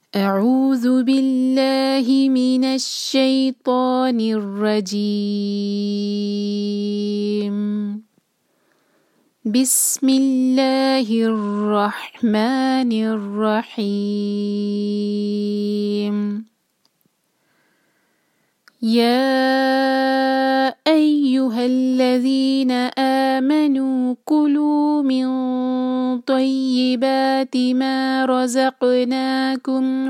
أعوذ بالله من الشيطان الرجيم. بسم الله الرحمن الرحيم. يا أيها الذين آمنوا كلوا من طيبات ما رزقناكم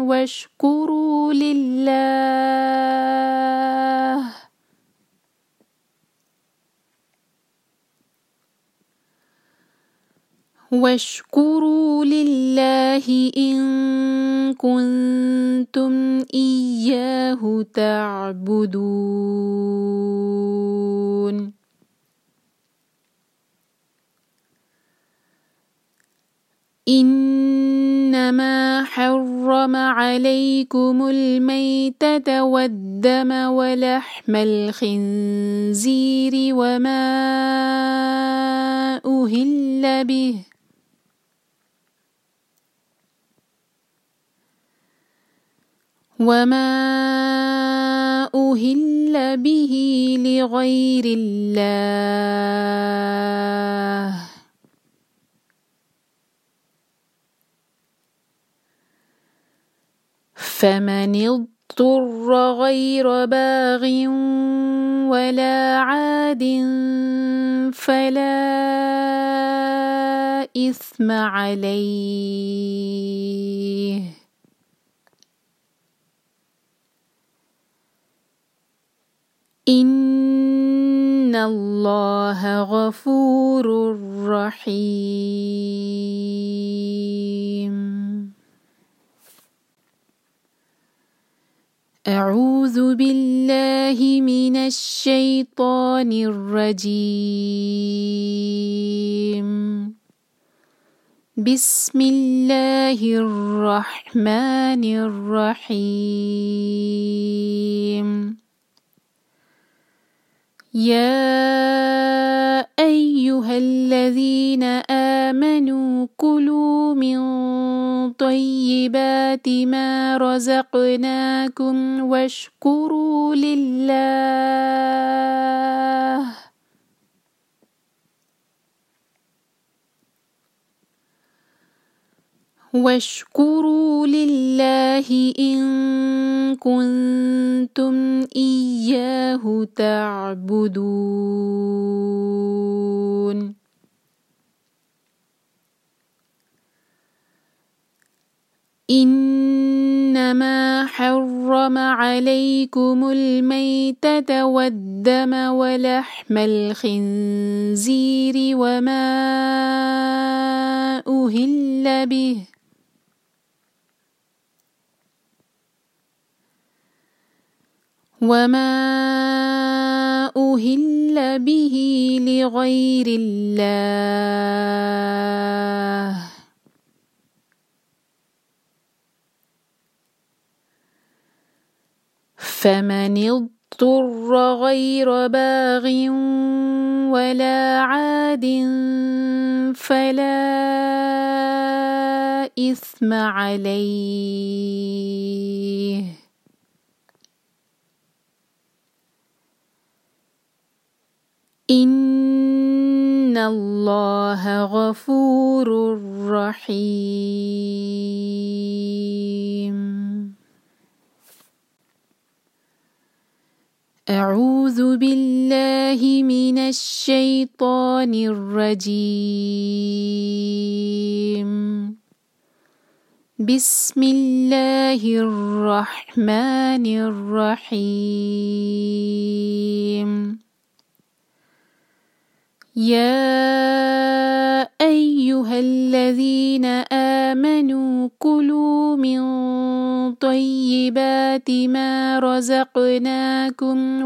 واشكروا لله إن كنتم إياه تعبدون. إنما حرم عليكم الميتة والدم ولحم الخنزير وما أهل به لغير الله. فمن اضطر غير باغ ولا عاد فلا إثم عليه. إن الله غفور رحيم. أعوذ بالله من الشيطان الرجيم. بسم الله الرحمن الرحيم. يا أيها الذين آمنوا كلوا من طيبات ما رزقناكم واشكروا لله إن كنتم إياه تعبدون. إنما حرم عليكم الميتة والدم ولحم الخنزير وما أهل به لغير الله. فمن اضطر غير باغ ولا عاد فلا إثم عليه. إن الله غفور رحيم. أعوذ بالله من الشيطان الرجيم. بسم الله الرحمن الرحيم. يا أيها الذين آمنوا كلوا من طيبات ما رزقناكم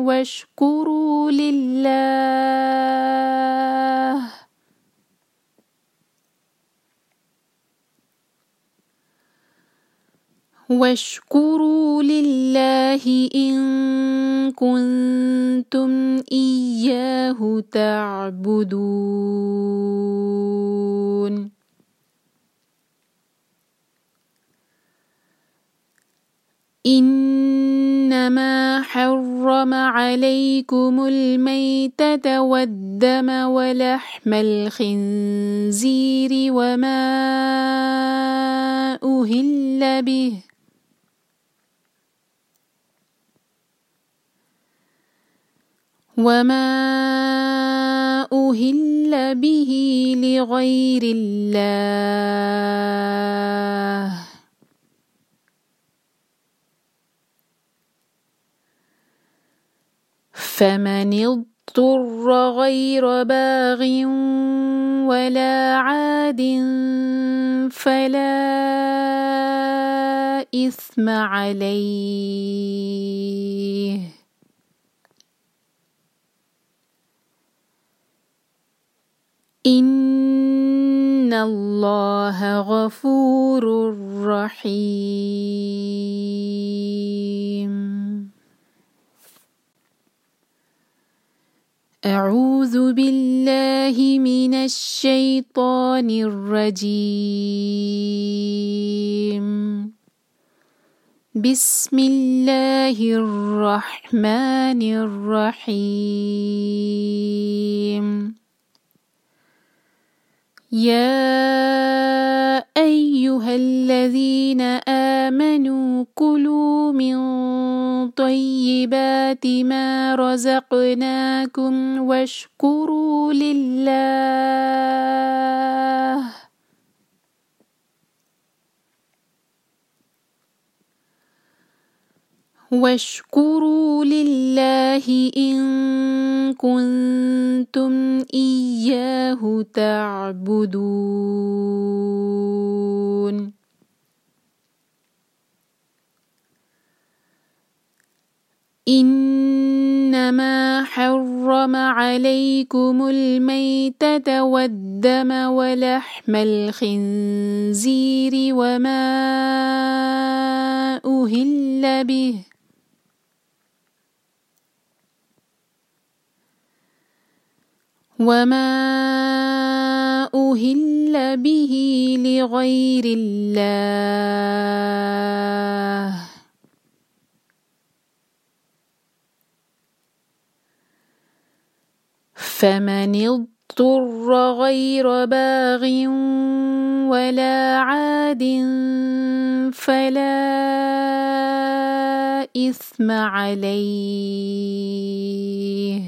واشكروا لله إن كنتم إياه تعبدون. إنما حرم عليكم الميتة والدم ولحم الخنزير وما أهل به لغير الله فمن اضطر غير باغ ولا عاد فلا إثم عليه إن الله غفور رحيم. أعوذ بالله من الشيطان الرجيم. بسم الله الرحمن الرحيم. يا أيها الذين آمنوا كلوا من طيبات ما رزقناكم واشكروا لله إن كنتم إياه تعبدون. إنما حرم عليكم الميتة والدم ولحم الخنزير وما أهل به لغير الله فمن اضطر غير باغ ولا عاد فلا إثم عليه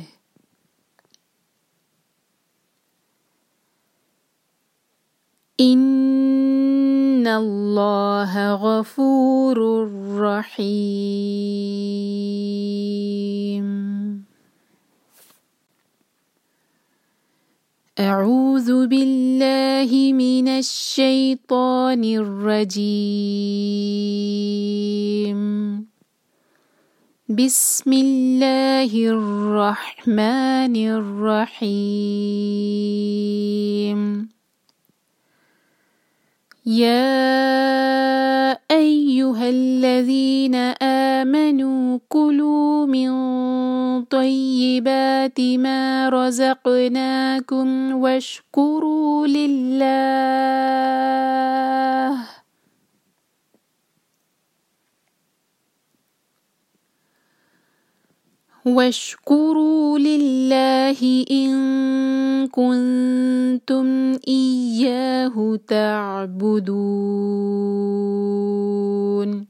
إن الله غفور رحيم. أعوذ بالله من الشيطان الرجيم. بسم الله الرحمن الرحيم. يا أيها الذين آمنوا كلوا من طيبات ما رزقناكم واشكروا لله إن كنتم إياه تعبدون.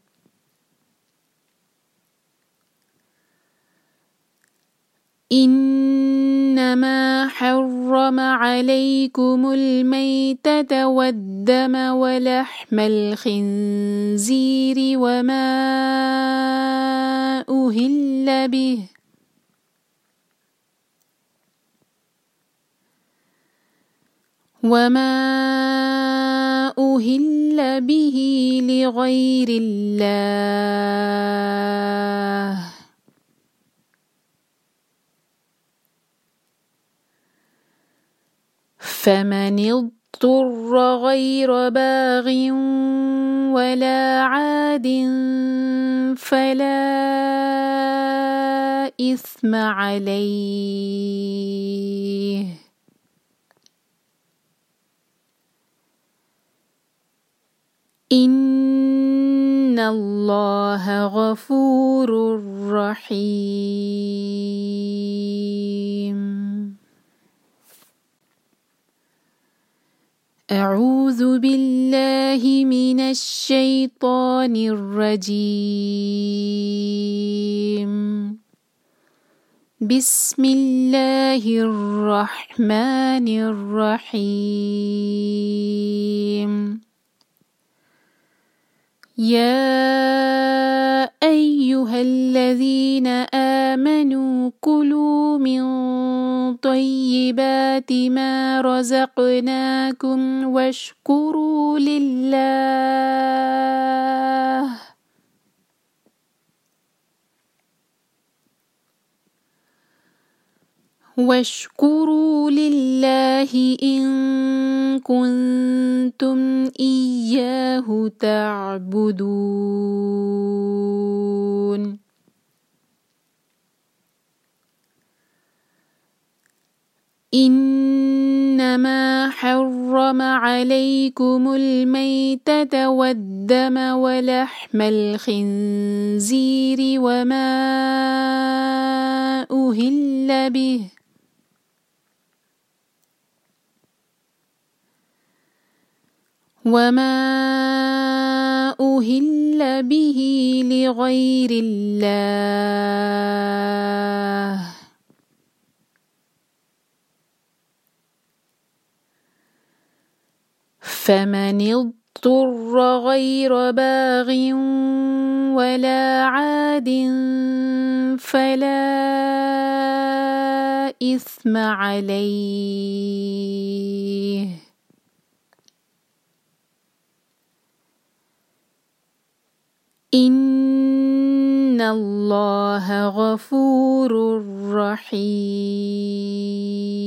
إنما حرم عليكم الميتة والدم ولحم الخنزير وما أهل به لغير الله فمن اضطر غير باغ ولا عاد فلا إثم عليه إن الله غفور رحيم. أعوذ بالله من الشيطان الرجيم. بسم الله الرحمن الرحيم. يا أيها الذين آمنوا كلوا من طيبات ما رزقناكم واشكروا لله إن كنتم إياه تعبدون. إنما حرم عليكم الميتة والدم ولحم الخنزير وما أهل به لغير الله. فمن اضطر غير باغ ولا عاد فلا إثم عليه. إن الله غفور رحيم.